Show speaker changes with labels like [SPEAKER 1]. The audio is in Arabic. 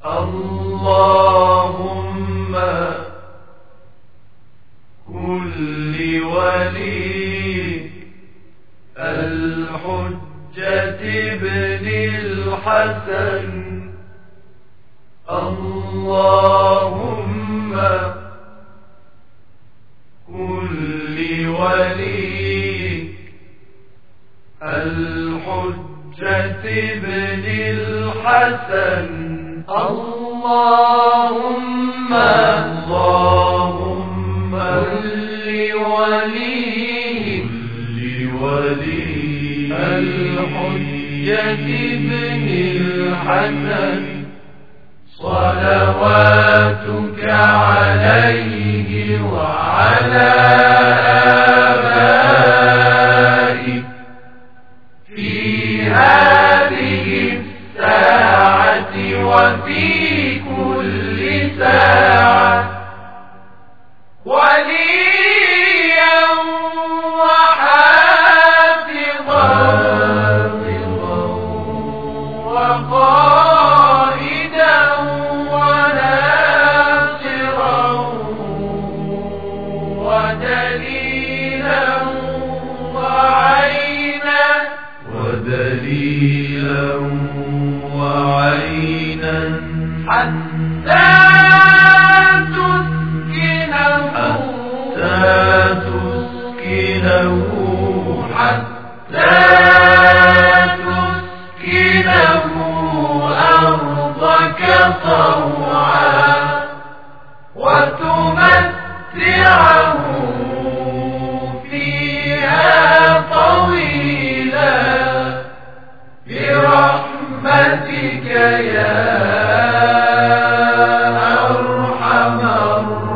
[SPEAKER 1] اللهم كل ولي الحجة ابن الحسن. اللهم كل ولي الحجة ابن الحسن. اللهم كل ولي الحجة ابن الحسن صلواتك عليه وعلى آبائه في هذه الساعة وفي كل ساعة وليا وحافظا وقائدا وناصرا ودليلا وعينا حتى تسكنه أرضك طوعا وتمتعه فيها طويلا برحمتك يا أرحم الراحمين.